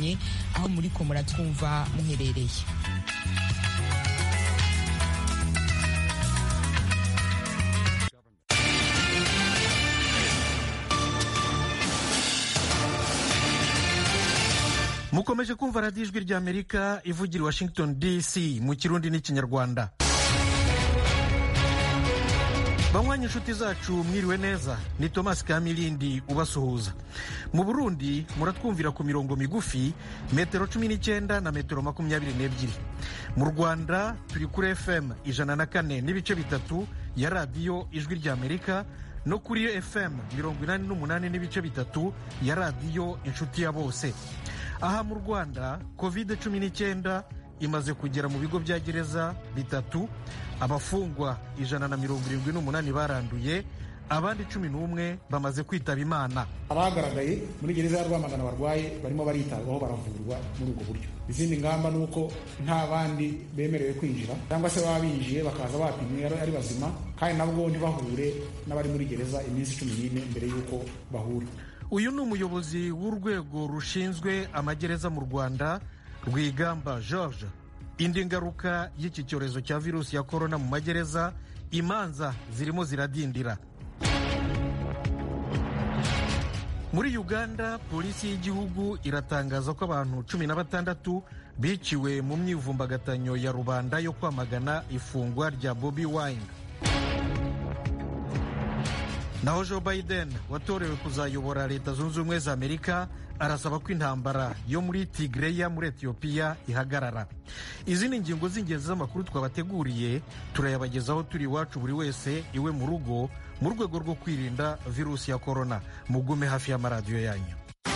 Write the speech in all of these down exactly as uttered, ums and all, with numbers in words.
atandukanye aho muri ko muratwumva muherereye. mukomeje kumva radiyo ijwi rya Amerika ivugira i Washington D C mu kirundi n'ikinyarwanda. banywanyi inshuti zacu mwiriwe neza, ni Thomas Kamilindi ubasuhuza. Mu Burundi muratwumvira ku mirongo migufi metero cumi n'icyenda na metero makumyabiri n'ebyiri. Mu Rwanda turi kuri F M ijana na kane n'ibice bitatu ya radiyo ijwi rya Amerika no kuri F M mirongo inani n'umunani n'ibice bitatu ya radiyo inshuti ya bose. Aha mu Rwanda covid cumi n'icyenda imaze kugera mu bigo bya gereza bitatu, abafungwa ijana na mirongo irindwi n'umunani baranduye, abandi cumi n'umwe bamaze kwitaba Imana. Abagaragaye muri gereza ya Rwamagana barwaye barimo baritabwaho baravurwa muri ubwo buryo. Izindi ngamba ni uko nta bandi bemerewe kwinjira cyangwa se baba binjiye bakaza bapimwe ari bazima, kandi nabwo ntibahure n'abari muri gereza iminsi cumi n'ine mbere y'uko bahura. Uyu ni umuyobozi w'urwego rushinzwe amagereza mu Rwanda, Rwigamba George. Indi ngaruka y'iki cyorezo cya virusi ya korona mu magereza, imanza zirimo ziradindira. Muri Uganda polisi y'igihugu iratangaza ko abantu cumi na batandatu biciwe mu myivumbagatanyo ya rubanda yo kwamagana ifungwa rya Bobi Wine. Naho Joe Biden watorewe kuzayobora Leta Zunze Ubumwe za Amerika arasaba ko intambara yo muri Tigreya muri Ethiopia ihagarara. Izi ni ingingo z'ingenzi z'amakuru twabateguriye, turayabagezaho turi iwacu buri wese iwe mu rugo mu rwego rwo kwirinda virusi ya korona. Mugume hafi y'amaradiyo yanyu.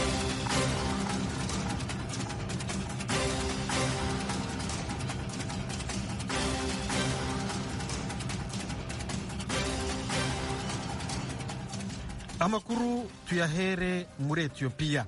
Amakuru tuyahere muri Ethiopia.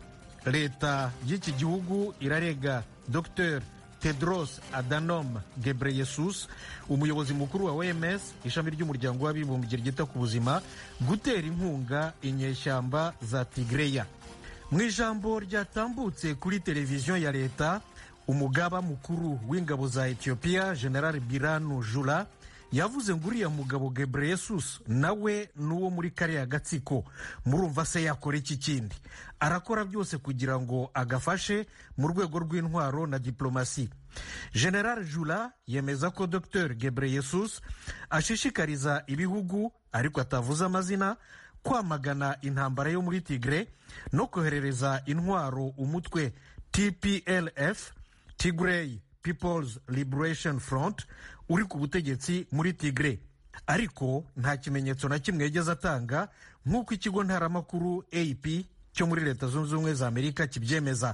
Leta y'iki gihugu irarega Docteur Tedros Adhanom Ghebreyesus, umuyobozi mukuru wa O M S, ishami ry'umuryango w'abibumbye ryita ku buzima, gutera inkunga inyeshyamba za Tigreya. Mu ijambo ryatambutse kuri televiziyo ya leta, umugaba mukuru w'ingabo za Ethiopia General Birhanu Jula yavuze ngo uriya mugabo Ghebreyesus nawe nuwo muri kariya gatsiko. Murumva se yakora iki kindi? Arakora byose kugira ngo agafashe mu rwego rw'intwaro na diplomasi. General Jula yemeza ko Docteur Ghebreyesus ashishikariza ibihugu, ariko atavuze amazina, kwamagana intambara yo muri Tigre no koherereza intwaro umutwe T P L F, Tigray People's Liberation Front, uri ku butegetsi muri Tigre. Ariko nta kimenyetso na kimwe yigeze atanga, nk'uko ikigo ntaramakuru A P cyo muri Leta Zunze Ubumwe za Amerika kibyemeza.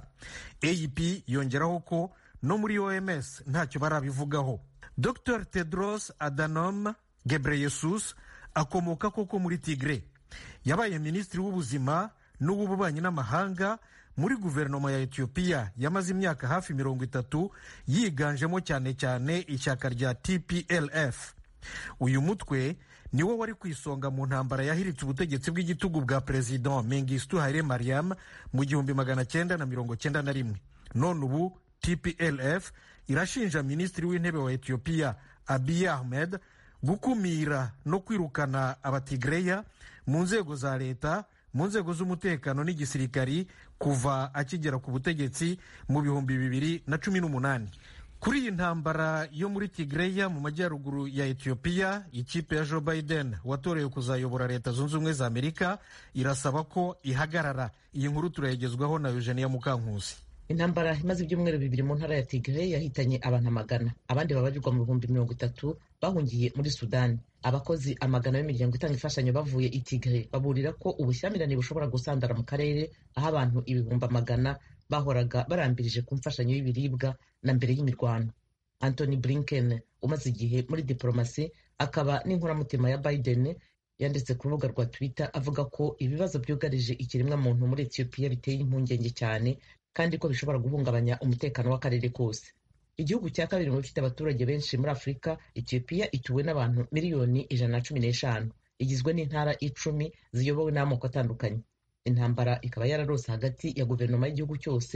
A P yongeraho ko no muri O M S ntacyo barabivugaho. Docteur Tedros Adhanom Ghebreyesus akomoka koko muri Tigre. Yabaye minisitiri w'ubuzima n'uw'ububanyi n'amahanga muri guverinoma ya Ethiopia yamaze imyaka hafi mirongo itatu, yiganjemo cyane cyane ishyaka rya T P L F. Uyu mutwe niwo wari ku isonga mu ntambara yahiritse ubutegetsi bw'igitugu bwa President Mengistu Haile Mariam mu gihumbi magana cyenda na mirongo cyenda na rimwe. None ubu T P L F irashinja minisitiri w'intebe wa Ethiopia Abiy Ahmed gukumira no kwirukana abatigreya mu nzego za leta, mu nzego z'umutekano n'igisirikari kuva akigera ku butegetsi mu bihumbi bibiri na cumi n'umunani. Kuri iyi ntambara yo muri Tigreya mu majyaruguru ya Ethiopia, ikipe ya Joe Biden watorewe kuzayobora Leta Zunze Ubumwe za Amerika irasaba ko ihagarara. Iyi nkuru turayigezwaho na Eugenia Mukankusi. Intambara imaze ibyumweru bibiri mu ntara ya Tigray yahitanye abantu amagana, abandi babarirwa mu bihumbi mirongo itatu bahungiye muri Sudani. Abakozi amagana b'imiryango itanga imfashanyo bavuye i Tigray baburira ko ubushyamirane bushobora gusandara mu karere, aho abantu ibihumbi amagana bahoraga barambirije ku mfashanyo y'ibiribwa na mbere y'imirwano. Anthony Blinken umaze igihe muri diplomasi akaba n'inkoramutima ya Biden yanditse ku rubuga rwa Twitter avuga ko ibibazo byugarije ikiremwa muntu muri Ethiopia biteye impungenge cyane kandi ko bishobora guhungabanya umutekano w'akarere kose. Igihugu cya kabiri mu bifite abaturage benshi muri Afurika, Ethiopia ituwe n'abantu miliyoni ijana na cumi n'eshanu, igizwe n'intara icumi ziyobowe n'amoko atandukanye. Intambara ikaba yararose hagati ya guverinoma y'igihugu cyose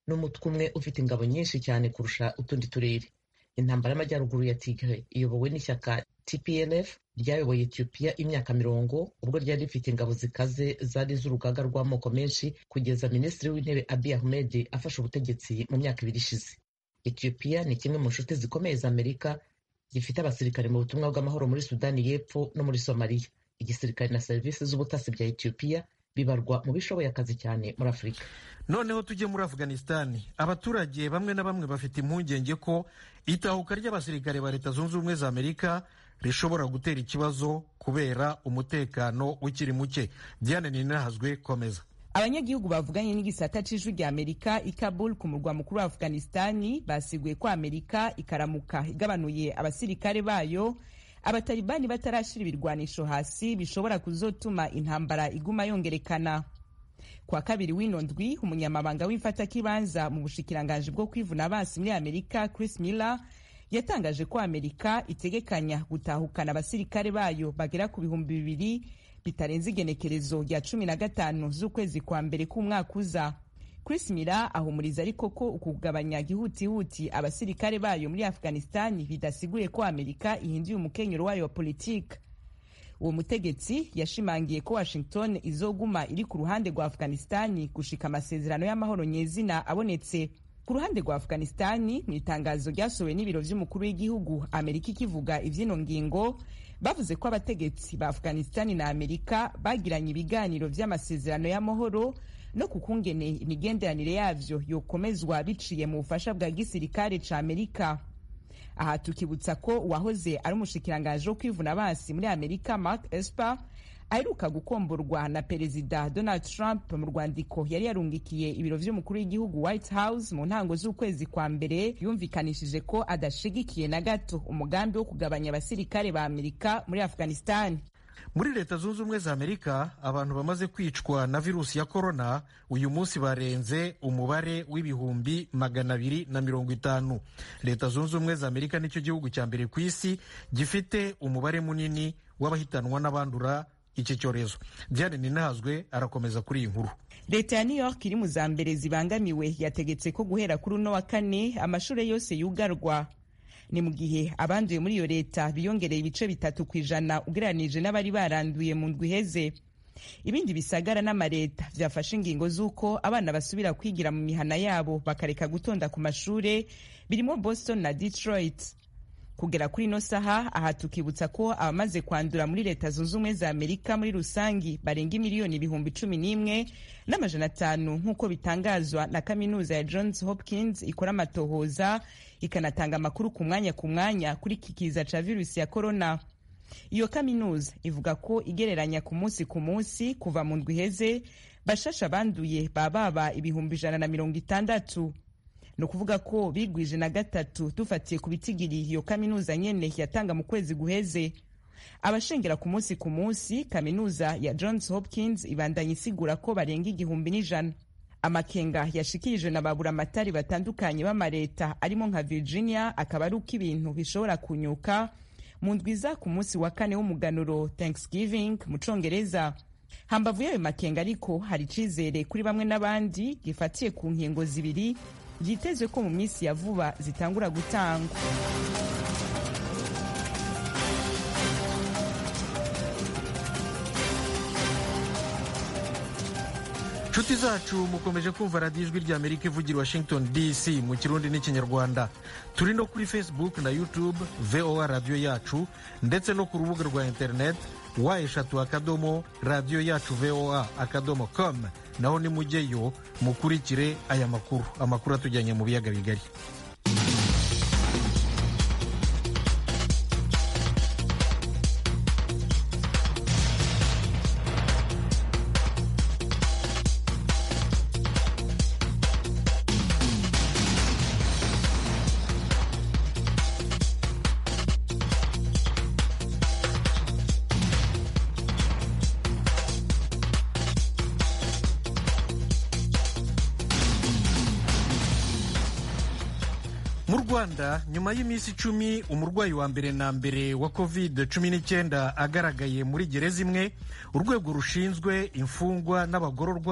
n'umutwe umwe ufite ingabo nyinshi cyane kurusha utundi turere. Intambara y'amajyaruguru ya Tigray iyobowe n'ishyaka T P L F ryayoboye Ethiopia imyaka mirongo, ubwo ryari rifite ingabo zikaze zari z'urugaga rw'amoko menshi kugeza Minisitiri w'Intebe Abiy Ahmed afashe ubutegetsi mu myaka ibiri ishize. Ethiopia ni kimwe mu nshuti zikomeye za Amerika, gifite abasirikare mu butumwa bw'amahoro muri Sudani y'Epfo no muri Somalia. Igisirikare na serivisi z'ubutasi bya Ethiopia bibarwa mu bishoboye akazi cyane muri Afurika. Noneho tujye muri Afghanistan. Abaturage bamwe na bamwe bafite impungenge ko itahuka ry'abasirikare ba Leta Zunze Ubumwe za Amerika rishobora gutera ikibazo kubera umutekano ukiri muke. Diane Ninahazwe, komeza. Abanyagihugu bavuganye n'igisata c'ijwi rya Amerika i Kabul ku murwa mukuru wa Afghanistani basiguye ko Amerika ikaramuka igabanuye abasirikare bayo, abatalibani batarashira ibirwanisho hasi bishobora kuzotuma intambara iguma yongerekana. Kwa kabiri w'ino ndwi, umunyamabanga w'imfatakibanza mu bushikiranganje bwo kwivuna abansi muri Amerika Chris Miller yatangaje ko Amerika itegekanya gutahukana abasirikare bayo bagera ku bihumbi bibiri bitarenze igenekerezo rya cumi na gatanu z'ukwezi kwa mbere k'umwaka uza. Chris Miller ahumuriza ariko ko ukugabanya gihutihuti abasirikare bayo muri Afghanistan bidasiguye ko Amerika ihinduye umukenyero wayo wa politiki. Uwo mutegetsi yashimangiye ko Washington izoguma iri ku ruhande rwa Afghanistan gushika amasezerano y'amahoro nyezina abonetse. Ku ruhande rwa Afghanistan, mu itangazo ryasohowe n'ibiro vy'umukuru w'igihugu, Amerika ikivuga ivy'ino ngingo, bavuze ko abategetsi ba Afghanistan na Amerika bagiranye ibiganiro vy'amasezerano y'amahoro no kukungene imigenderanire yavyo yokomezwa biciye mu bufasha bwa gisirikare ca Amerika. Aha tukibutsa ko uwahoze ari umushikiranganje wo kwivuna abansi muri Amerika Mark Esper aheruka gukomborwa na Perezida Donald Trump mu rwandiko yari yarungikiye ibiro vy'umukuru w'igihugu White House mu ntango z'ukwezi kwa mbere, yumvikanishije ko adashigikiye na gato umugambi wo kugabanya abasirikare ba Amerika muri Afghanistan. Muri Leta Zunze Ubumwe za Amerika, abantu bamaze kwicwa na virusi ya corona uyu munsi barenze umubare w'ibihumbi magana abiri na mirongo itanu. Leta Zunze Ubumwe za Amerika nicyo gihugu cya mbere ku isi gifite umubare munini w'abahitanwa n'abandura iki cyorezo. Diane Ninahazwe arakomeza kuri iyi nkuru. Leta ya New York iri mu za mbere zibangamiwe yategetse ko guhera kuri uno wa kane amashuri yose yugarwa. Ni mu gihe abanduye muri iyo leta biyongereye ibice bitatu ku ijana ugereranije n'abari baranduye mu ndwi iheze. Ibindi bisagara n'amareta vyafashe ingingo z'uko abana basubira kwigira mu mihana yabo bakareka gutonda ku mashure, birimo Boston na Detroit. Kugera kuri no saha, aha tukibutsa ko abamaze kwandura muri Leta Zunze Ubumwe za Amerika muri rusangi barenga miliyoni ibihumbi cumi n'imwe n'amajana atanu nk'uko bitangazwa na kaminuza ya Johns Hopkins ikora amatohoza ikanatanga amakuru ku mwanya ku mwanya kuri kikiza ca virusi ya corona. Iyo kaminuza ivuga ko igereranya ku munsi ku munsi kuva mu ndwi iheze bashasha banduye bababa ibihumbi ijana na mirongo itandatu. No kuvuga ko bigwije na gatatu dufatiye ku bitigiri iyo kaminuza nyene yatanga mu kwezi guheze. Abashengera ku munsi ku munsi, kaminuza ya Johns Hopkins ibandanya isigura ko barenga igihumbi n'ijana. Amakenga yashikirije na babura amatari batandukanye b'amareta arimo nka Virginia akaba ari uko ibintu bishobora kunyuka mu ndwiza ku munsi wa kane w'umuganuro Thanksgiving mu Congereza. Hambavu y'ayo makenga ariko hari icizere kuri bamwe n'abandi gifatiye ku nkingo zibiri byitezwe ko mu minsi ya vuba zitangura gutangwa. Nshuti zacu mukomeje kumva radiyo ijwi rya Amerika ivugira Washington D C mu Kirundi n'Ikinyarwanda. Turi no kuri Facebook na YouTube V O A radio yacu, ndetse no ku rubuga rwa internet wa eshatu akadomo radio yacu V O A akadomo com. Naho ni mujyeyo mukurikire aya makuru amakuru atujyanye mu biyaga bigari. Mu Rwanda, nyuma y'iminsi icumi umurwayi wa mbere na mbere wa covid cumi n'icyenda agaragaye muri gereza imwe, urwego rushinzwe imfungwa n'abagororwa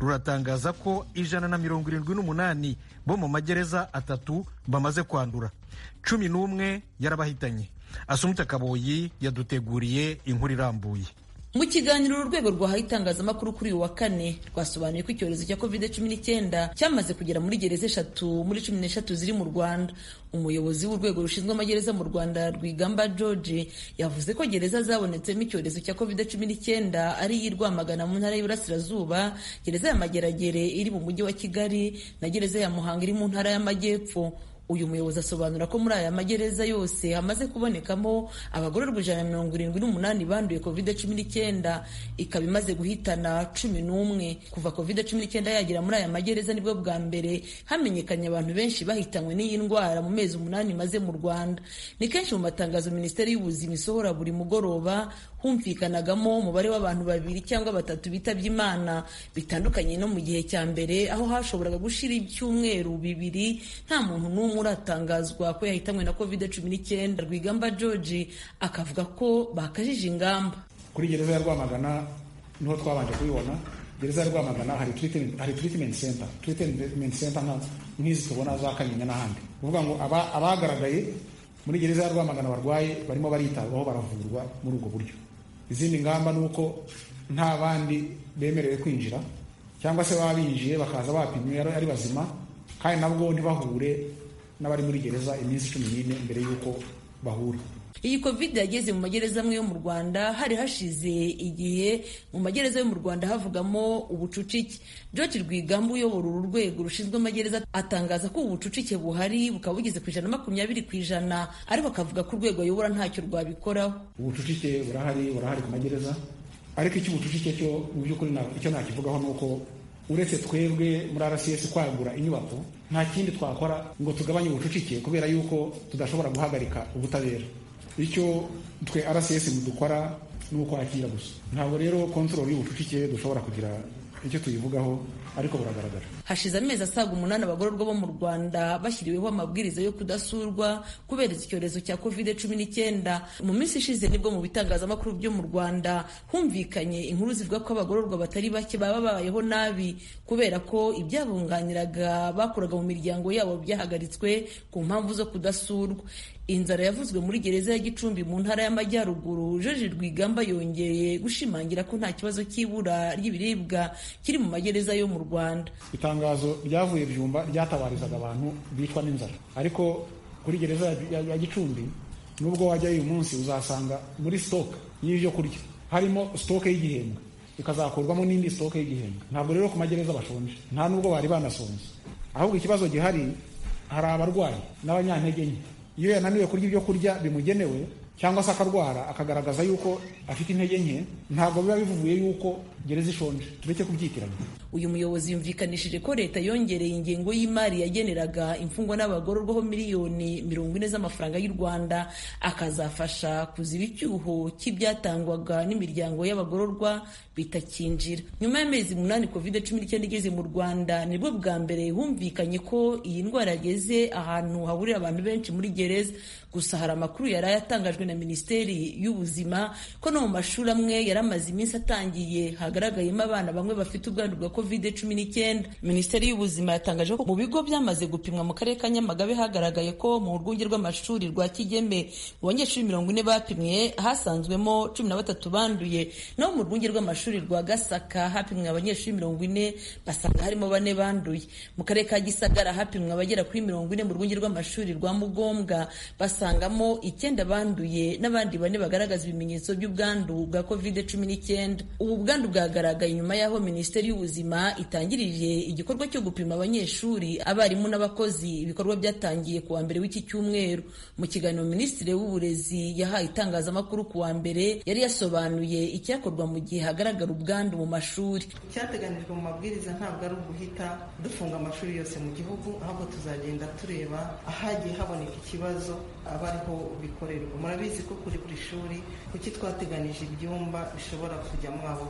ruratangaza ko ijana na mirongo irindwi n'umunani bo mu magereza atatu bamaze kwandura, cumi n'umwe yarabahitanye. Asumta Kaboyi yaduteguriye inkuru irambuye. Mu kiganiro urwego rwahaye itangazamakuru kuri uyu wa kane rwasobanuye ko icyorezo cya covid cumi n'icyenda cyamaze kugera muri gereza eshatu muri cumi n'eshatu ziri mu Rwanda. Umuyobozi w'urwego rushinzwe amagereza mu Rwanda Rwigamba George yavuze ko gereza zabonetsemo icyorezo cya covid cumi n'icyenda ari iy'i Rwamagana mu ntara y'Iburasirazuba, gereza ya Mageragere iri mu mujyi wa Kigali na gereza ya Muhanga iri mu ntara y'Amajyepfo. Uyu muyobozi asobanura ko muri aya magereza yose hamaze kubonekamo abagororwa ijana na mirongo irindwi n'umunani banduye covid cumi n'icyenda, ikaba imaze guhitana cumi n'umwe. Kuva covid cumi n'icyenda yagera muri aya magereza nibwo bwa mbere hamenyekanye abantu benshi bahitanywe n'iyi ndwara mu mezi umunani maze mu Rwanda. Ni kenshi mu matangazo Minisiteri y'Ubuzima isohora buri mugoroba humvikanagamo umubare w'abantu babiri cyangwa batatu bitabye Imana, bitandukanye no mu gihe cya mbere aho hashoboraga gushira ibyumweru bibiri nta muntu n'umwe uratangazwa ko yahitanywe na covid cumi n'icyenda. Rwigamba George akavuga ko bakajije ingamba. Kuri gereza ya Rwamagana niho twabanje kubibona. Gereza ya Rwamagana hari treatment hari treatment center treatment center nk'izi tubona za Kanyinya n'ahandi. Uvuga ngo aba abagaragaye muri gereza ya Rwamagana barwaye barimo baritabwaho baravurwa muri ubwo buryo. Izindi ngamba nuko nta bandi bemerewe kwinjira cyangwa se baba binjiye bakaza bapimwe ari bazima, kandi nabwo ntibahure n'abari muri gereza iminsi cumi n'ine mbere y'uko bahura. Iyi covid yageze mu magereza amwe yo mu Rwanda hari hashize igihe mu magereza yo mu Rwanda havugamo ubucucike. George Rwigamba uyobora uru rwego rushinzwe amagereza atangaza ko ubucucike buhari bukaba bugeze ku ijana na makumyabiri ku ijana, ariko akavuga ko urwego ayobora ntacyo rwabikoraho. Ubucucike burahari burahari ku magereza, ariko icyo ubucucike cyo mu by'ukuri icyo nakivugaho ni uko uretse twebwe muri R C S kwagura inyubako nta kindi twakora ngo tugabanye ubucucike, kubera yuko tudashobora guhagarika ubutabera. Icyo twe R C S dukora ni ukwakira gusa, ntabwo rero control y'ubucucike dushobora kugira icyo tuyivugaho, ariko buragaragara. Hashize amezi asaga umunani abagororwa bo mu Rwanda bashyiriweho amabwiriza yo kudasurwa kubera icyorezo cya covid cumi n'icyenda. Mu minsi ishize nibwo mu bitangazamakuru byo mu Rwanda humvikanye inkuru zivuga ko abagororwa batari bake baba babayeho nabi kubera ko ibyabunganiraga bakoraga mu miryango yabo byahagaritswe ku mpamvu zo kudasurwa. Inzara yavuzwe muri gereza ya Gicumbi mu ntara y'Amajyaruguru. George Rwigamba yongeye gushimangira ko nta kibazo cy'ibura ry'ibiribwa kiri mu magereza yo mu Rwanda. Itangazo ryavuye Byumba ryatabarizaga abantu bicwa n'inzara, ariko kuri gereza ya Gicumbi nubwo wajya uyu munsi uzasanga muri stock y'ibyo kurya harimo stock y'igihembwe ikazakurwamo n'indi stock y'igihembwe. Ntabwo rero ku magereza bashonje, nta nubwo bari banasonze, ahubwo ikibazo gihari hari abarwayi n'abanyantege nke. Iyo yananiwe kurya ibyo kurya bimugenewe cyangwa se akarwara akagaragaza yuko afite intege nke, ntabwo biba bivuye yuko gereza ishonje. Tureke kubyitiranya. Uyu muyobozi yumvikanishije ko leta yongereye ingengo y'imari yageneraga imfungwa n'abagororwaho miliyoni mirongo ine z'amafaranga y'u Rwanda, akazafasha kuziba icyuho cy'ibyatangwaga n'imiryango y'abagororwa bitakinjira. Nyuma y'amezi umunani covid cumi n'icyenda igeze mu Rwanda nibwo bwa mbere humvikanye ko iyi ndwara yageze ahantu hahurira abantu benshi muri gereza. Gusa hari amakuru yari yatangajwe na Minisiteri y'Ubuzima ko no mu mashuri amwe yari amaze iminsi atangiye hagaragayemo abana bamwe bafite ubwandu bwa covid cumi n'icyenda. Minisiteri y'Ubuzima yatangaje ko mu bigo byamaze gupimwa mu karere ka Nyamagabe hagaragaye ko mu rwunge rw'amashuri rwa Kigeme mu banyeshuri mirongo ine bapimwe hasanzwemo cumi na batatu banduye, naho mu rwunge rw'amashuri rwa Gasaka hapimwe abanyeshuri mirongo ine basanga harimo bane banduye. Mu karere ka Gisagara hapimwe abagera kuri mirongo ine mu rwunge rw'amashuri rwa Mugombwa basangamo icyenda banduye n'abandi bane bagaragaza ibimenyetso by'ubwandu bwa covid cumi n'icyenda. Ubu bwandu bwagaragaye nyuma y'aho Minisiteri y'Ubuzima itangirije igikorwa cyo gupima abanyeshuri, abarimu n'abakozi. Ibikorwa byatangiye ku wa mbere w'iki cyumweru. Mu kiganiro Minisitiri w'Uburezi yahaye itangazamakuru ku wa mbere yari yasobanuye icyakorwa mu gihe hagaragara ubwandu mu mashuri. Icyateganijwe mu mabwiriza ntabwo ari uguhita dufunga amashuri yose mu gihugu, ahubwo tuzagenda tureba ahagiye haboneka ikibazo aba ariho bikorerwa. Murabizi ko kuri buri shuri kuki twateganije ibyumba bishobora kujyamo abo bana. Ni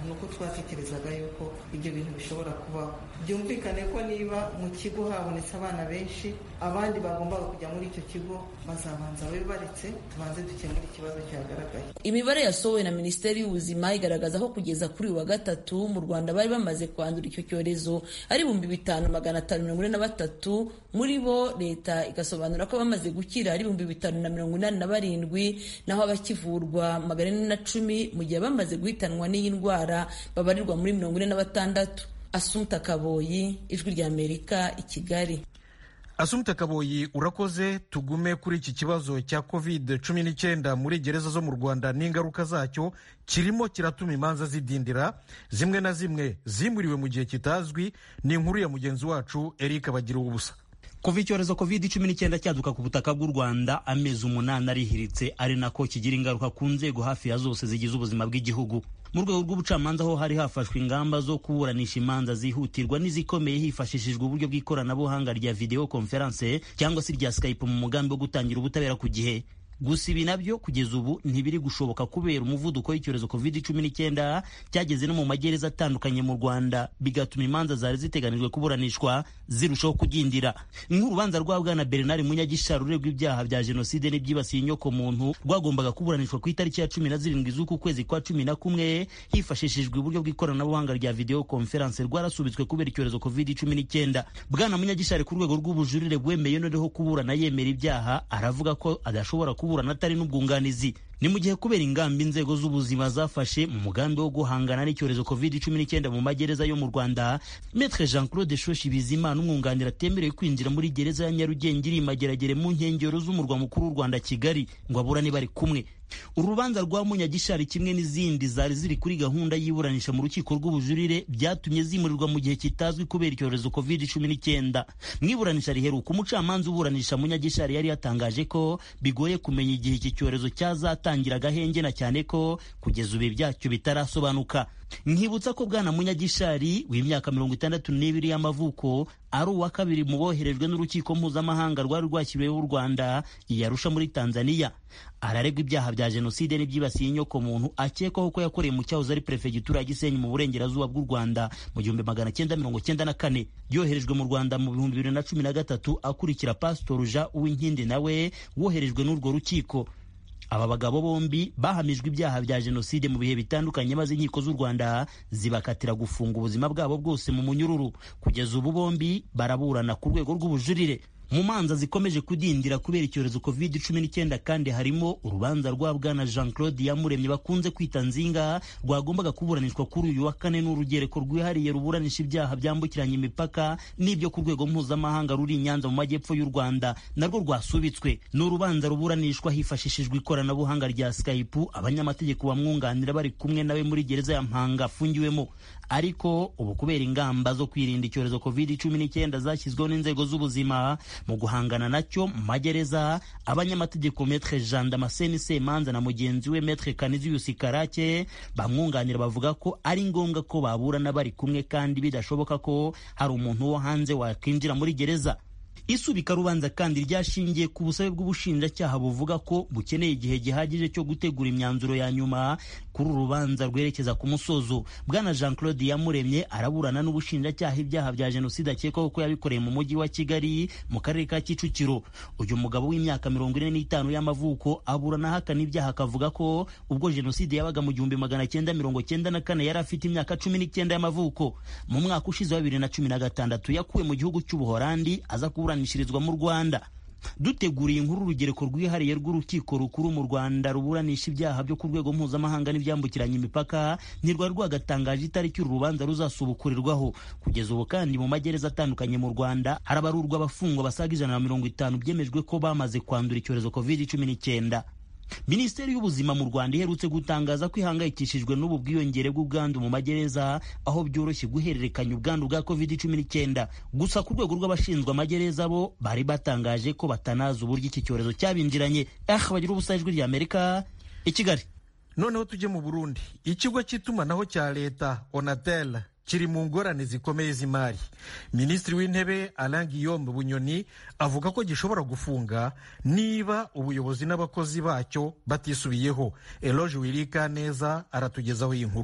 ni uko twatekerezaga yuko ibyo bintu bishobora kubaho. Byumvikane ko niba mu kigo habonetse abana benshi, abandi bagombaga kujya muri icyo kigo bazabanza babe baretse tubanze dukemura ikibazo cyagaragaye. Imibare yasohowe na Minisiteri y'Ubuzima igaragaza ko kugeza kuri uyu wa gatatu mu Rwanda bari bamaze kwandura icyo cyorezo ari ibihumbi bitanu magana atanu mirongo ine na batatu, muri bo leta igasobanura ko bamaze gukira ari ibihumbi bitanu na mirongo inani na barindwi, naho abakivurwa magana ane na cumi, mu gihe bamaze guhitanwa n'iyi ndwara babarirwa muri mirongo ine na batandatu. Assumpta Kaboyi, Ijwi ry'Amerika, i Kigali. Assumpta Kaboyi, urakoze. Tugume kuri iki kibazo cya covid cumi n'icyenda muri gereza zo mu Rwanda n'ingaruka zacyo kirimo kiratuma imanza zidindira, zimwe na zimwe zimuriwe mu gihe kitazwi. Ni inkuru ya mugenzi wacu Eric Bagira ubusa. Kuva icyorezo covid cumi n'icyenda cyaduka ku butaka bw'u Rwanda, amezi umunani arihiritse, ari nako kigira ingaruka ku nzego hafi ya zose zigize ubuzima bw'igihugu. Mu rwego rw'ubucamanza ho hari hafashwe ingamba zo kuburanisha imanza zihutirwa n'izikomeye hifashishijwe uburyo bw'ikoranabuhanga rya video conference cyangwa se rya Skype mu mugambi wo gutangira ubutabera ku gihe. Gusa ibi nabyo kugeza ubu ntibiri gushoboka kubera umuvuduko w'icyorezo covid cumi n'icyenda cyageze no mu magereza atandukanye mu Rwanda, bigatuma imanza zari ziteganijwe kuburanishwa zirushaho kugindira. Nk'urubanza rwa Bwana Bernard Munyagishari uregwa ibyaha bya jenoside n'ibyibasiye inyoko muntu rwagombaga kuburanishwa ku itariki ya cumi na zirindwi z'uku kwezi kwa cumi na kumwe hifashishijwe uburyo bw'ikoranabuhanga rya video conference, rwarasubitswe kubera icyorezo covid cumi n'icyenda. Bwana Munyagishari ku rwego rw'ubujurire bwemeye noneho kuburana yemera ibyaha, aravuga ko adashobora kuburana atari n'ubwunganizi. Ni mu gihe kubera ingamba inzego z'ubuzima zafashe mu mugambi wo guhangana n'icyorezo covid cumi n'icyenda mu magereza yo mu Rwanda, Maître Jean Claude Shoshi Bizimana umwunganira atemerewe kwinjira muri gereza ya Nyarugenge iri Mageragere mu nkengero z'umurwa mukuru w'u Rwanda Kigali ngo aburane bari kumwe. Urubanza rwa Munyagishari kimwe n'izindi zari ziri kuri gahunda y'iburanisha mu rukiko rw'ubujurire byatumye zimurirwa mu gihe kitazwi kubera icyorezo covid cumi n'icyenda. Mwiburanisha riheruka umucamanza uburanisha Munyagishari yari yatangaje ko bigoye kumenya igihe iki cyorezo cyazatangira agahenge, na cyane ko kugeza ubu byacyo bitarasobanuka. Nkibutsa ko Bwana Munyagishari w'imyaka mirongo itandatu n'ibiri y'amavuko ari uwa kabiri mu boherejwe n'urukiko mpuzamahanga rwari rwashyiriweho u Rwanda i Arusha muri Tanzania. Araregwa ibyaha bya jenoside n'ibyibasiye inyoko muntu, akekwaho ko yakoreye mu cyahoze ari perefegitura ya Gisenyi mu burengerazuba bw'u Rwanda mu gihumbi magana cyenda mirongo cyenda na kane. Yoherejwe mu Rwanda mu bihumbi bibiri na cumi na gatatu akurikira Pastor Jean Uwinkindi nawe woherejwe n'urwo rukiko. Aba bagabo bombi bahamijwe ibyaha bya jenoside mu bihe bitandukanye, maze inkiko z'u Rwanda zibakatira gufunga ubuzima bwabo bwose mu munyururu. Kugeza ubu bombi baraburana ku rwego rw'ubujurire. Mu manza zikomeje kudindira kubera icyorezo covid cumi n'icyenda kandi harimo urubanza rwa Bwana Jean Claude Yamuremye bakunze kwita Nzinga rwagombaga kuburanishwa kuri uyu wa kane n'urugereko rwihariye ruburanisha ibyaha byambukiranya imipaka n'ibyo ku rwego mpuzamahanga ruri i Nyanza mu majyepfo y'u Rwanda, narwo rwasubitswe. Ni urubanza ruburanishwa hifashishijwe ikoranabuhanga rya Skype, abanyamategeko bamwunganira bari kumwe nawe muri gereza ya Mpanga afungiwemo. Ariko ubu kubera ingamba zo kwirinda icyorezo covid cumi n'icyenda zashyizweho n'inzego z'ubuzima mu guhangana nacyo mu magereza, abanyamategeko Maître Jean Damascene Semanza na mugenzi we Maître Canisius Karake bamwunganira bavuga ko ari ngombwa ko baburana bari kumwe kandi bidashoboka ko hari umuntu wo hanze wakwinjira muri gereza. Isubika rubanza kandi ryashingiye ku busabe bw'ubushinjacyaha buvuga ko bukeneye igihe gihagije cyo gutegura imyanzuro ya nyuma kuri urubanza rwerekeza ku musozo. Bwana Jean Claude Yamuremye araburana n'ubushinjacyaha ibyaha bya jenoside akekwaho ko yabikoreye mu mujyi wa Kigali mu karere ka Kicukiro. Uyu mugabo w'imyaka mirongo ine n'itanu y'amavuko aburana ahakana ibyaha, akavuga ko ubwo jenoside yabaga mu gihumbi magana cyenda mirongo cyenda na kane yari afite imyaka cumi n'icyenda y'amavuko. Mu mwaka ushize wa bibiri na cumi na gatandatu yakuwe mu gihugu cy'Ubuholandi aza kuburanishirizwa mu Rwanda. Duteguriye inkuru urugereko rwihariye rw'urukiko rukuru mu Rwanda ruburanisha ibyaha byo ku rwego mpuzamahanga n'ibyambukiranya imipaka ntirwari rwagatangaje itariki uru rubanza ruzasubukurirwaho. Kugeza ubu kandi mu magereza atandukanye mu Rwanda harabarurwa abafungwa basaga ijana na mirongo itanu byemejwe ko bamaze kwandura icyorezo covid cumi n'icyenda. Minisiteri y'Ubuzima mu Rwanda iherutse gutangaza ko ihangayikishijwe n'ubu bwiyongere bw'ubwandu mu magereza, aho byoroshye guhererekanya ubwandu bwa covid cumi n'icyenda. Gusa ku rwego rw'abashinzwe amagereza bo bari batangaje ko batanazi uburyo iki cyorezo cyabinjiranye. Ah, bagira ubusa Ijwi ry'Amerika i Kigali. Noneho tujye mu Burundi. Ikigo cy'itumanaho cya leta Onatel kiri mu ngorane zikomeye z'imari. Minisitiri w'Intebe Alain Guillaume Bunyoni avuga ko gishobora gufunga niba ubuyobozi n'abakozi bacyo batisubiyeho. Eloge Wirika neza aratugezaho iyi nkuru.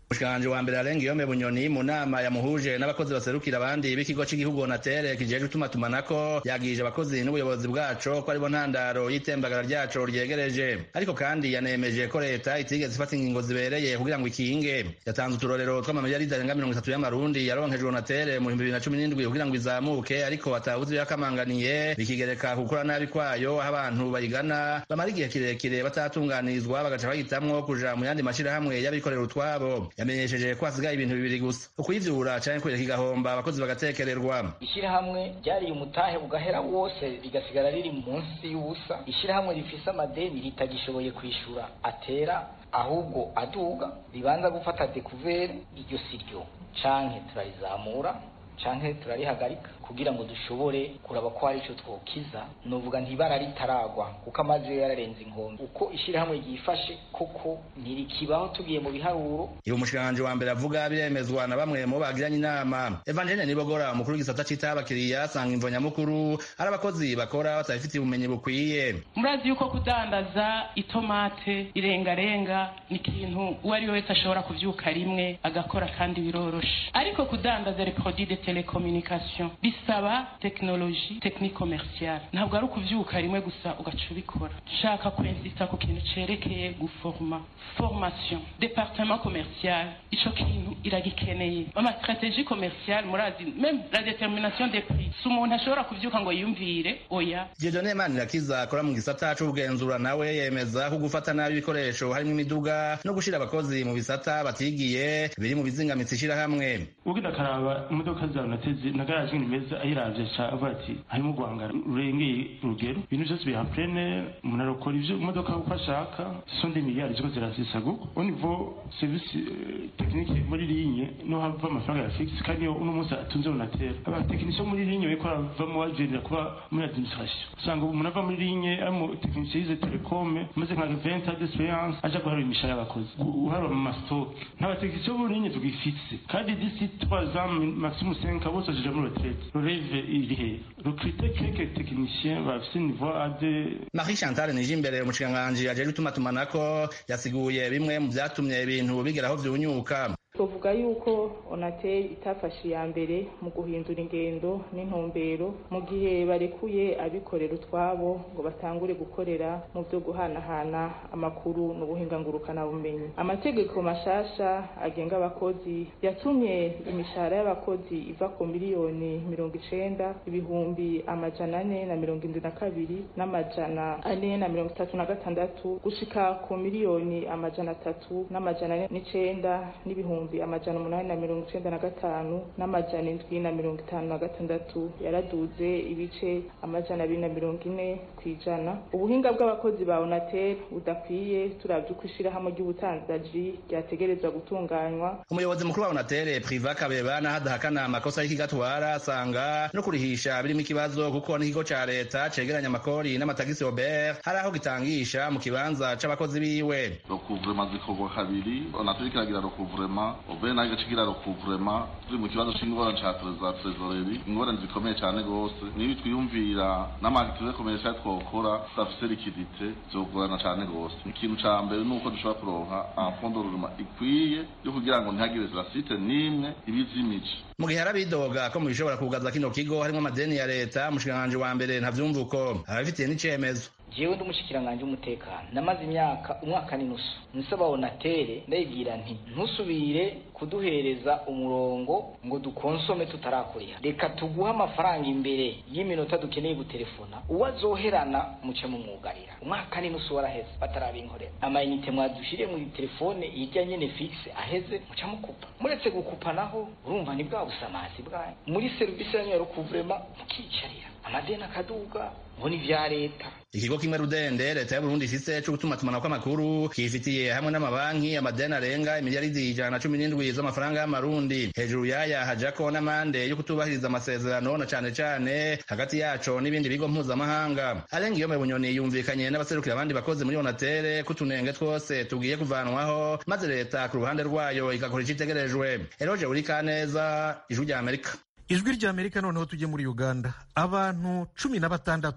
Umushikiranganje wa mbere Alain Guillaume Bunyoni mu nama yamuhuje n'abakozi baserukira abandi b'ikigo cy'igihugu Onatel kijeje gutumatumanako yagije abakozi n'ubuyobozi bwaco ko aribo ntandaro y'itembagara ryaco ryegereje, ariko kandi yanemeje ko leta itigeze ifata ingingo zibereye kugira ngo ikinge. Yatanze uturorero tw'amamiliyari arenga mirongo itatu y'amarundi yaronkejwe Onatel mu bibiri na cumi n'indwi kugira ngo izamuke, ariko batabuze yakamanganiye bikigereka gukora nabi kwayo aho abantu bayigana bamara igihe kirekire batatunganirizwa bagaca bahitamwo kuja mu yandi mashirahamwe y'abikorera utwabo. Yamenyesheje ko hasigaye ibintu bibiri gusa: ukuyivyura canke kureka igahomba abakozi bagatekererwa. Ishirahamwe ryari umutahe bugahera wose rigasigara riri munsi y'ubusa. Ishirahamwe rifise amadeni ritagishoboye kwishura atera ahubwo aduga, ribanza gufata dekuvere iryo siryo canke turarizamura canke turarihagarika kugira ngo dushobore kuraba ko hari ico twokiza. Novuga ntibara ritaragwa kuko amazi yo yararenze inkombe. Uko ishirahamwe ryifashe koko ntirikibaho tugiye mu biharuro. Iyo umushikiranganje wa mbere avuga biremezwa na bamwe mu bagiranye inama. Evangeline Nibogora umukuru w'igisata cita abakiriya asanga imvo nyamukuru ari abakozi bakora batabifitiye ubumenyi bukwiye. Murazi yuko kudandaza itomate irengarenga ni ikintu uwo ari we wese ashobora kuvyuka rimwe agakora kandi biroroshe, ariko kudandaza les produits de télécommunication bisaba technologie technique commerciale. Ntabwo ari ukuvyuka rimwe gusa ugaca ubikora. Nshaka kwensista ku kintu cerekeye guforma formation département commercial, ico kintu iragikeneye. Ama stratégie commerciale murazi même la détermination des prix si umuntu ashobora kuvyuka ngo yumvire oya. Dieudonné Manirakiza akora mu gisata c'ubugenzura nawe yemeza ko gufata nabi ibikoresho harimo imiduga no gushira abakozi mu bisata batigiye biri mu bizingamitsi ishirahamwe. Ugenda karaba imodoka za Onatel na garage nimeza ayiravye cha avati harimo guhangara urengeye urugero ibintu byose bihaprene umuntu arokora ivyo imodoka uko ashaka sont des milliards ziko zirasisa guko au niveau service euh, technique muri ligne no hava amafaranga ya fixe kandi uno munsi atunze Onatel aba technicien muri ligne biko bava mu agenda kuba muri administration usanga umuntu ava muri ligne amo technicien de telecom maze nka vingt ans d'expérience aja guhara imishara y'abakozi uhara mu mastock n'aba technicien muri ligne tugifitse kandi d'ici trois ans maximum cinq ans bose aje muri retraite le rêve il est recruter quelques techniciens bafise niveau A D. Marie Chantal Nijimbere umushikiranganje aje gutumatumanako yasiguye bimwe mu vyatumye ibintu bigeraho vyunyuka. Tuvuga yuko Onatel itafashe ya mbere mu guhindura ingendo n'intumbero mu gihe barekuye abikorera utwabo ngo batangure gukorera mu byo guhanahana amakuru n'ubuhinga ngurukana bumenyi. Amategeko mashasha agenga abakozi yatumye imishahara y'abakozi iva ku miliyoni mirongo icenda ibihumbi amajana ane na mirongo indwi na kabiri n'amajana ane na mirongo itatu na gatandatu gushika ku miliyoni amajana atatu n'amajana ane n'icenda n'ibihumbi amajana umunani na mirongo icenda na gatanu n'amajana indwi na mirongo itanu na gatandatu yaraduze ibice amajana abiri na mirongo ine kw'ijana. Ubuhinga bw'abakozi ba Onatel budakwiye turavye uko ishirahamwe ry'ubutandaji ryategerezwa gutunganywa. Umuyobozi mukuru wa Onatel Priva Kabeba nahadahakana amakosa y'ikigatwara asanga no kurihisha birimo ikibazo kuko n'ikigo ca leta cegeranya amakori n'amatagisi Robert hari aho gitangisha mu kibanza c'abakozi biwe. Recouvrement zikorwa kabiri Onatel kiragira recouvrement obe nayo gacigira recouvrement turi mu kibazo c'ingorane ca trésor trésorerie ingorane zikomeye cyane gose nibi twiyumvira n'amakiture commercial twokora dafise liquidité zogorana cyane gose. Ikintu ca mbere nuko dushobora kuronka un fond de roulement ikwiye yo kugira ngo ntihagire site nimwe ibizimije. Mu gihe arabidoga ko mu bishobora kugaza kino kigo harimo amadeni ya leta umushikiranganje wa mbere ntavyumva uko abafitiye n'icemezo. Jewe ndi umushikiranganje w'umutekano namaze imyaka umwaka n'inusu nsaba Onatel ndayibwira nti ntusubire kuduhereza umurongo ngo dukonsome tutarakuriha, reka tuguha amafaranga imbere y'iminota dukeneye gutelefona uwazoherana muce mu mwugarira. Umwaka n'inusu waraheze batarabinkorera, amayinite mwadushire mu telefone irya nyene fixe aheze muca mukupa. Muretse gukupa naho urumva ni bwa busamazi bwayo muri service yanyu ya recouvrement mukicarira amadeni akaduga ngo ni vya leta. Ikigo kimwe Rudende leta ya Burundi ifise cyo gutumatumanako amakuru kifitiye hamwe n'amabanki amadeni arenga imiliyaridi ijana na cumi n'indwi z'amafaranga y'amarundi. Hejuru yaya hajako n'amande yo kutubahiriza amasezerano na cane cane hagati yaco n'ibindi bigo mpuzamahanga. Alain Guillaume Bunyoni yumvikanye n'abaserukira abandi bakozi muri Onatel kutunenge twose tugiye kuvanwaho maze leta ku ruhande rwayo igakora icitegerejwe. Eroje Urikaneza, Ijwi rya Amerika. Ijwi rya Amerika noneho tujye muri Uganda. Abantu cumi na batandatu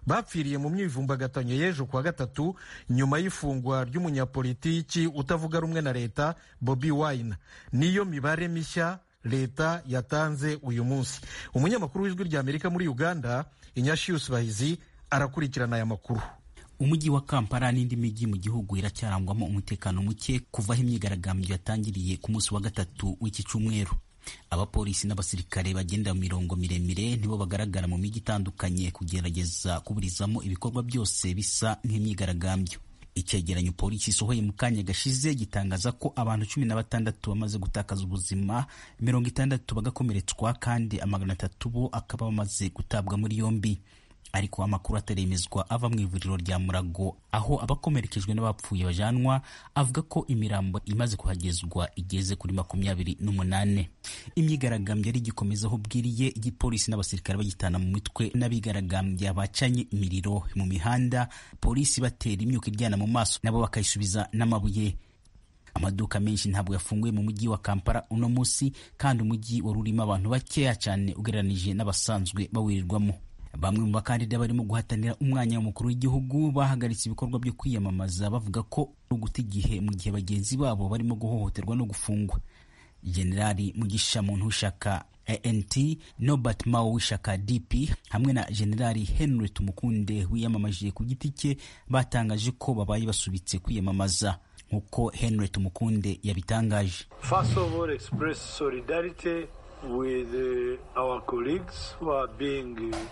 bapfiriye mu myivumbagatanya y'ejo kuwa gatatu nyuma y'ifungwa ry'umunyapolitiki utavuga rumwe na leta Bobi Wine. Niyo mibare mishya leta yatanze uyu munsi. Umunyamakuru w'ijwi rya Amerika muri Uganda Inyashius Bahizi arakurikirana aya makuru. Umujyi wa Kampala n'indi mijyi mu gihugu iracyarangwamo umutekano muke kuva aho imyigaragambyo yatangiriye ku munsi wa gatatu w'iki cyumweru. Abapolisi n'abasirikare bagenda mu mirongo miremire nibo bagaragara mu mijyi itandukanye kugerageza kuburizamo ibikorwa byose bisa nk'imyigaragambyo. Icyegeranyo polisi isohoye mu kanya gashize gitangaza ko abantu cumi na batandatu bamaze gutakaza ubuzima, mirongo itandatu bagakomeretswa kandi amagana atatu bo akaba bamaze gutabwa muri yombi. Ariko amakuru ataremezwa ava mu ivuriro rya Murago aho abakomerekejwe n'abapfuye bajanwa avuga ko imirambo imaze kuhagezwa igeze kuri makumyabiri n'umunane. Imyigaragambyo yari gikomeza aho bwiriye igipolisi n'abasirikare bagitana mu mitwe n'abigaragambya bacanye imiriro mu mihanda, polisi batera imyuka iryana mu maso nabo bakayisubiza n'amabuye. Amaduka menshi ntabwo yafunguye mu mujyi wa Kampala uno munsi, kandi umujyi wari urimo abantu bakeya cyane ugereranije n'abasanzwe bawirirwamo. Bamwe mu bakandida barimo guhatanira umwanya w'umukuru w'igihugu bahagaritse ibikorwa byo kwiyamamaza bavuga ko no guta igihe mu gihe bagenzi babo barimo guhohoterwa no gufungwa. Generali Mugisha Muntu w'ishyaka A N T, Norbert Mao w'ishyaka D P hamwe na Generali Henry Tumukunde wiyamamaje ku giti cye batangaje ko babaye basubitse kwiyamamaza nk'uko Henry Tumukunde yabitangaje. First of all, express solidarity with uh, our colleagues who are being uh,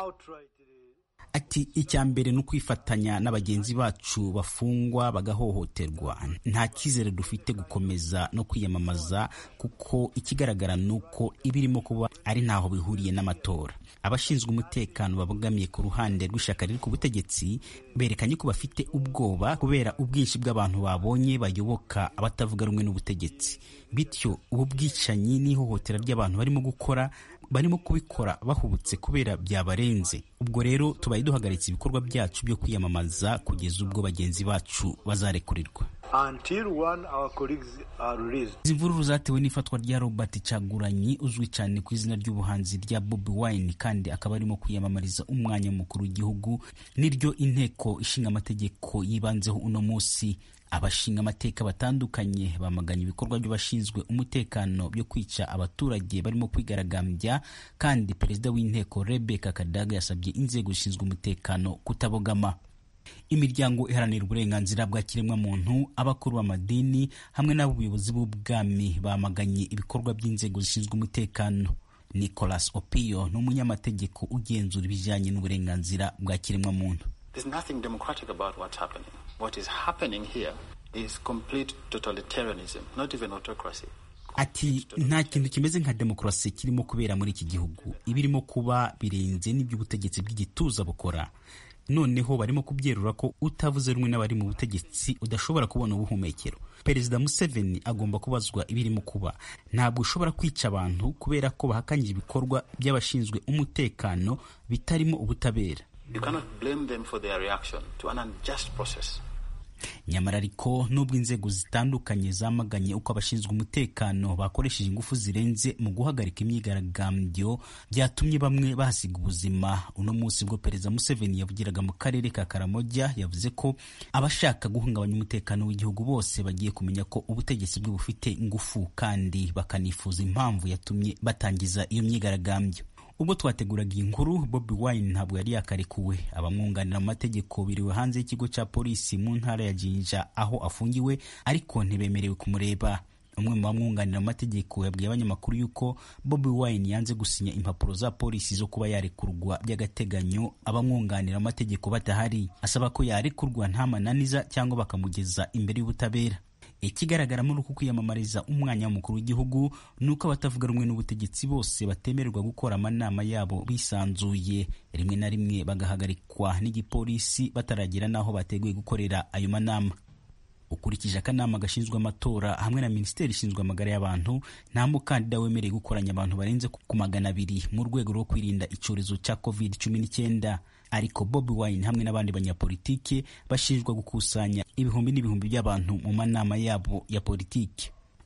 Ati icya mbere ni ukwifatanya n'abagenzi bacu bafungwa bagahohoterwa. Nta cyizere dufite gukomeza no kwiyamamaza kuko ikigaragara ni uko ibirimo kuba ari ntaho bihuriye n'amatora. Abashinzwe umutekano babogamiye ku ruhande rw'ishyaka riri ku butegetsi berekanye ko bafite ubwoba kubera ubwinshi bw'abantu babonye bayoboka abatavuga rumwe n'ubutegetsi. Bityo ubu bwicanyi n'ihohotera ry'abantu barimo gukora barimo kubikora bahubutse kubera byabarenze. Ubwo rero tubaye duhagaritse ibikorwa byacu byo kwiyamamaza kugeza ubwo bagenzi bacu bazarekurirwa. Until one our colleagues are released. Izi mvururu zatewe n'ifatwa rya Robert Kyagulanyi uzwi cyane ku izina ry'ubuhanzi rya Bobi Wine kandi akaba arimo kwiyamamariza umwanya mukuru w'igihugu, niryo inteko ishinga amategeko yibanzeho uno munsi. Abashinga amateka batandukanye bamaganye ibikorwa by'abashinzwe umutekano byo kwica abaturage barimo kwigaragambya, kandi perezida w'inteko Rebecca Kadaga yasabye inzego zishinzwe umutekano kutabogama. Imiryango iharanira uburenganzira bwa kiremwa muntu, abakuru b'amadini hamwe n'abayobozi b'ubwami bamaganye ibikorwa by'inzego zishinzwe umutekano. Nicholas Opio ni umunyamategeko ugenzura ibijyanye n'uburenganzira bwa kiremwa muntu. There's nothing democratic about what's happening. What is happening here is complete totalitarianism, not even autocracy. Ati nta kintu kimeze nka demokrasi kirimo kubera muri iki gihugu. Ibirimo kuba birenze n'iby'ubutegetsi bw'igituza bukora. Noneho barimo kubyerura ko utavuze rumwe n'abari mu butegetsi udashobora kubona ubuhumekero. Perezida Museveni agomba kubazwa ibirimo kuba. Ntabwo ushobora kwica abantu kubera ko bahakanye ibikorwa by'abashinzwe umutekano bitarimo ubutabera. You cannot blame them for their reaction to an unjust process. Nyamara ariko nubwo inzego zitandukanye zamaganye uko abashinzwe umutekano bakoresheje ingufu zirenze mu guhagarika imyigaragambyo byatumye bamwe bahasiga ubuzima. Uno munsi bwo Perezida Museveni yavugiraga mu karere ka Karamoja yavuze ko abashaka guhungabanya umutekano w'igihugu bose bagiye kumenya ko ubutegetsi bwe bufite ingufu kandi bakanifuza impamvu yatumye batangiza iyo myigaragambyo. Ubwo twateguraga iyi nkuru, Bobi Wine ntabwo yari yakarekuwe. Abamwunganira mu mategeko biriwe hanze y'ikigo cya polisi mu ntara ya Jinja aho afungiwe, ariko ntibemerewe kumureba. Umwe mu bamwunganira mu mategeko yabwiye abanyamakuru yuko Bobi Wine yanze gusinya impapuro za polisi zo kuba yarekurwa by'agateganyo abamwunganira mu mategeko batahari, asaba ko yarekurwa nta mananiza cyangwa bakamugeza imbere y'ubutabera. Ikigaragara muri uku kwiyamamariza umwanya w'umukuru w'igihugu nuko abatavuga rumwe n'ubutegetsi bose batemererwa gukora amanama yabo bisanzuye, rimwe na rimwe bagahagarikwa n'igipolisi bataragira naho bateguye gukorera ayo manama. Ukurikije akanama gashinzwe amatora hamwe na Minisiteri ishinzwe amagara y'abantu, nta mukandida wemereye gukoranya abantu barenze ku magana abiri mu rwego rwo kwirinda icyorezo cya covid cumi n'icyenda. Ariko Bobi Wine hamwe n'abandi banyapolitike bashinjwa gukusanya ibihumbi n'ibihumbi by'abantu mu manama yabo ya politiki.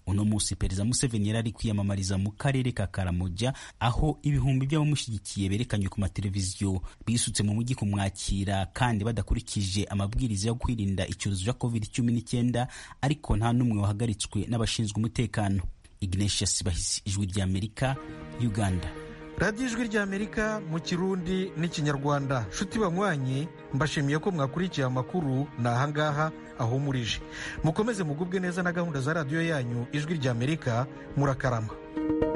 uno munsi perezida Museveni yari ari kwiyamamariza mu karere ka Karamoja, aho ibihumbi by'abamushyigikiye berekanywe ku mateleviziyo bisutse mu mujyi kumwakira kandi badakurikije amabwiriza yo kwirinda icyorezo cya covid cumi n'icyenda, ariko nta n'umwe wahagaritswe n'abashinzwe umutekano. Ignatius Bahisi, Ijwi ry'Amerika, Uganda. radiyo Ijwi ry'Amerika mu Kirundi n'Ikinyarwanda. Nshuti banywanyi, mbashimiye ko mwakurikiye amakuru ni ahangaha ahumurije. Mukomeze mugubwe neza na gahunda za radiyo yanyu Ijwi ry'Amerika. Murakarama.